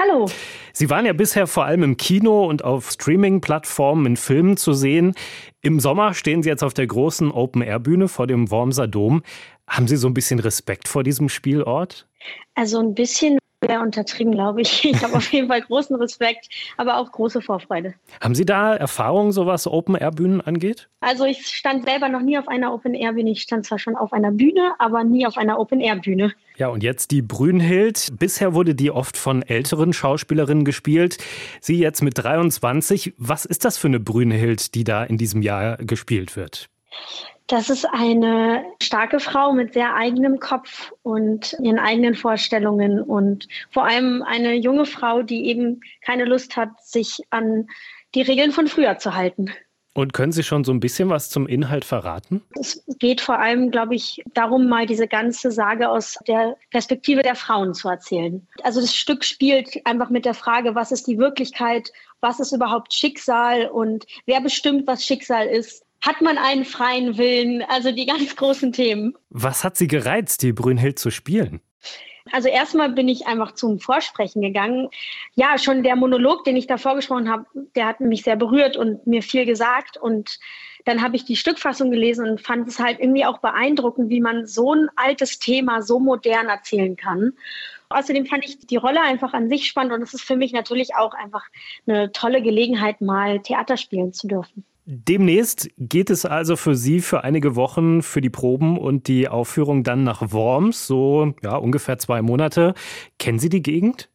Hallo. Sie waren ja bisher vor allem im Kino und auf Streaming-Plattformen in Filmen zu sehen. Im Sommer stehen Sie jetzt auf der großen Open-Air-Bühne vor dem Wormser Dom. Haben Sie so ein bisschen Respekt vor diesem Spielort? Also ein bisschen wäre untertrieben, glaube ich. Ich habe auf jeden Fall großen Respekt, aber auch große Vorfreude. Haben Sie da Erfahrung, so was Open-Air-Bühnen angeht? Also ich stand selber noch nie auf einer Open-Air-Bühne. Ich stand zwar schon auf einer Bühne, aber nie auf einer Open-Air-Bühne. Ja, und jetzt die Brünnhild. Bisher wurde die oft von älteren Schauspielerinnen gespielt. Sie jetzt mit 23. Was ist das für eine Brünnhild, die da in diesem Jahr gespielt wird? Das ist eine starke Frau mit sehr eigenem Kopf und ihren eigenen Vorstellungen und vor allem eine junge Frau, die eben keine Lust hat, sich an die Regeln von früher zu halten. Und können Sie schon so ein bisschen was zum Inhalt verraten? Es geht vor allem, glaube ich, darum, mal diese ganze Sage aus der Perspektive der Frauen zu erzählen. Also das Stück spielt einfach mit der Frage, was ist die Wirklichkeit, was ist überhaupt Schicksal und wer bestimmt, was Schicksal ist. Hat man einen freien Willen? Also die ganz großen Themen. Was hat Sie gereizt, die Brünnhild zu spielen? Also erstmal bin ich einfach zum Vorsprechen gegangen. Ja, schon der Monolog, den ich da vorgesprochen habe, der hat mich sehr berührt und mir viel gesagt. Und dann habe ich die Stückfassung gelesen und fand es halt irgendwie auch beeindruckend, wie man so ein altes Thema so modern erzählen kann. Außerdem fand ich die Rolle einfach an sich spannend und es ist für mich natürlich auch einfach eine tolle Gelegenheit, mal Theater spielen zu dürfen. Demnächst geht es also für Sie für einige Wochen für die Proben und die Aufführung dann nach Worms, so ja, ungefähr 2 Monate. Kennen Sie die Gegend?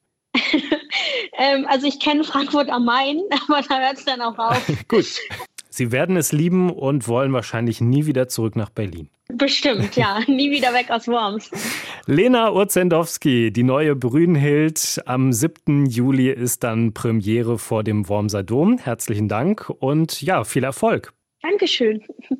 Also ich kenne Frankfurt am Main, aber da hört es dann auch auf. Gut. Sie werden es lieben und wollen wahrscheinlich nie wieder zurück nach Berlin. Bestimmt, ja. Nie wieder weg aus Worms. Lena Urzendowski, die neue Brünnhild. Am 7. Juli ist dann Premiere vor dem Wormser Dom. Herzlichen Dank und ja, viel Erfolg. Dankeschön.